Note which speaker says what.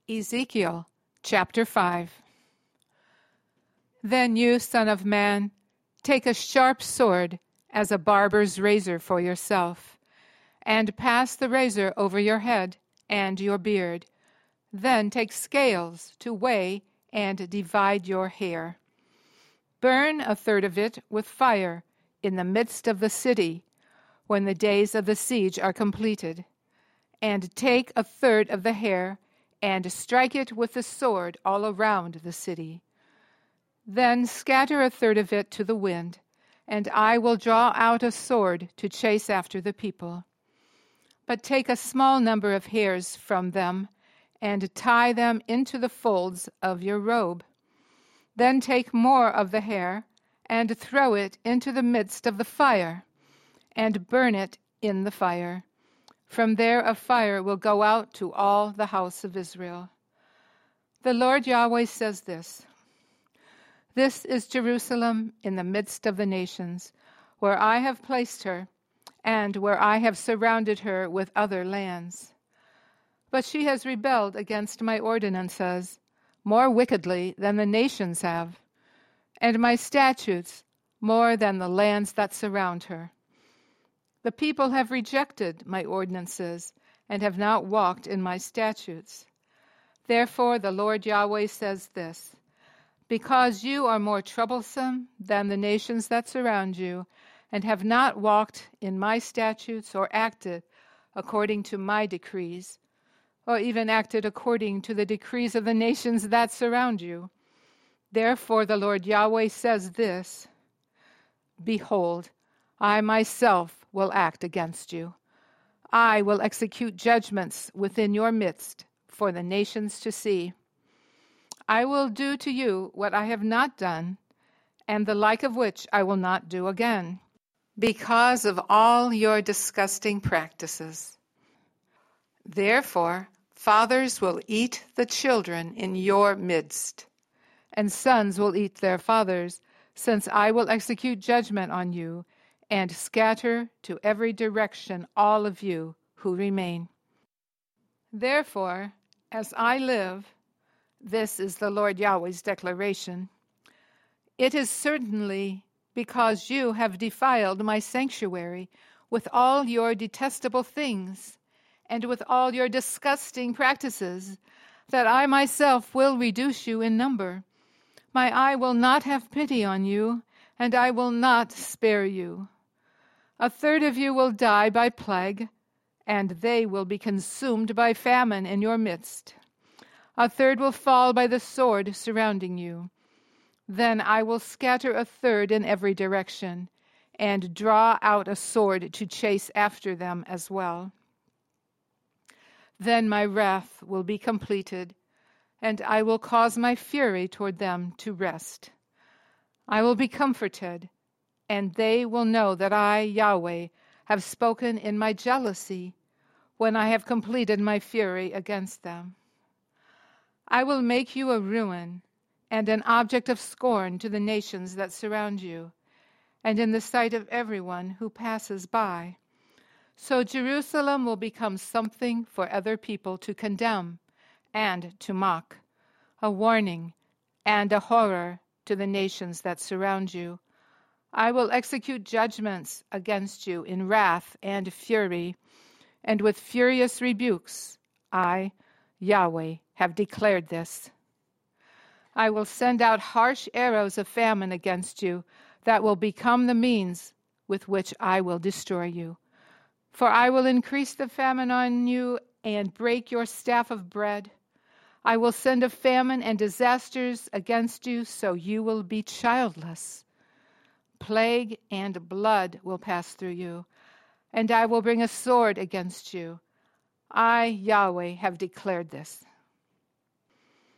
Speaker 1: Ezekiel chapter 5. Then you, son of man, take a sharp sword as a barber's razor for yourself, and pass the razor over your head and your beard. Then take scales to weigh and divide your hair. Burn a third of it with fire in the midst of the city when the days of the siege are completed. And take a third of the hair and strike it with the sword all around the city. Then scatter a third of it to the wind, and I will draw out a sword to chase after the people. But take a small number of hairs from them, and tie them into the folds of your robe. Then take more of the hair, and throw it into the midst of the fire, and burn it in the fire. From there a fire will go out to all the house of Israel. The Lord Yahweh says this: This is Jerusalem in the midst of the nations, where I have placed her, and where I have surrounded her with other lands. But she has rebelled against my ordinances more wickedly than the nations have, and my statutes more than the lands that surround her. The people have rejected my ordinances and have not walked in my statutes. Therefore the Lord Yahweh says this: Because you are more troublesome than the nations that surround you, and have not walked in my statutes or acted according to my decrees, or even acted according to the decrees of the nations that surround you, therefore the Lord Yahweh says this: Behold, I myself will act against you. I will execute judgments within your midst for the nations to see. I will do to you what I have not done, and the like of which I will not do again, because of all your disgusting practices. Therefore, fathers will eat the children in your midst, and sons will eat their fathers, since I will execute judgment on you, and scatter to every direction all of you who remain. Therefore, as I live, this is the Lord Yahweh's declaration, it is certainly because you have defiled my sanctuary with all your detestable things and with all your disgusting practices, that I myself will reduce you in number. My eye will not have pity on you, and I will not spare you. A third of you will die by plague, and they will be consumed by famine in your midst. A third will fall by the sword surrounding you. Then I will scatter a third in every direction, and draw out a sword to chase after them as well. Then my wrath will be completed, and I will cause my fury toward them to rest. I will be comforted, and they will know that I, Yahweh, have spoken in my jealousy when I have completed my fury against them. I will make you a ruin and an object of scorn to the nations that surround you, and in the sight of everyone who passes by. So Jerusalem will become something for other people to condemn and to mock, a warning and a horror to the nations that surround you. I will execute judgments against you in wrath and fury, and with furious rebukes. I, Yahweh, have declared this. I will send out harsh arrows of famine against you that will become the means with which I will destroy you. For I will increase the famine on you and break your staff of bread. I will send a famine and disasters against you, so you will be childless. Plague and blood will pass through you, and I will bring a sword against you. I, Yahweh, have declared this.